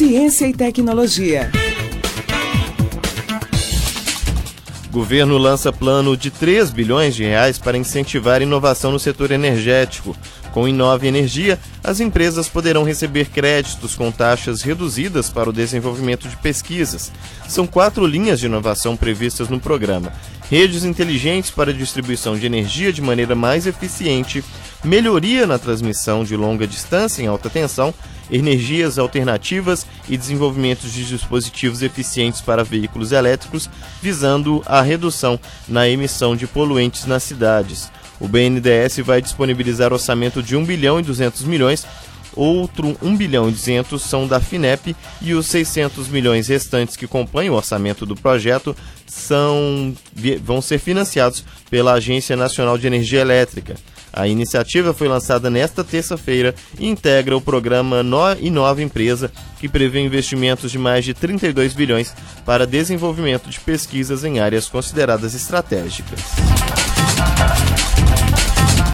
Ciência e tecnologia. Governo lança plano de 3 bilhões de reais para incentivar inovação no setor energético. Com o Inove Energia, as empresas poderão receber créditos com taxas reduzidas para o desenvolvimento de pesquisas. São 4 linhas de inovação previstas no programa: redes inteligentes para distribuição de energia de maneira mais eficiente, melhoria na transmissão de longa distância em alta tensão, energias alternativas e desenvolvimento de dispositivos eficientes para veículos elétricos, visando a redução na emissão de poluentes nas cidades. O BNDES vai disponibilizar orçamento de 1 bilhão e 200 milhões, outro 1 bilhão e 200 são da FINEP e os 600 milhões restantes que compõem o orçamento do projeto vão ser financiados pela Agência Nacional de Energia Elétrica. A iniciativa foi lançada nesta terça-feira e integra o programa Inova Empresa, que prevê investimentos de mais de 32 bilhões para desenvolvimento de pesquisas em áreas consideradas estratégicas.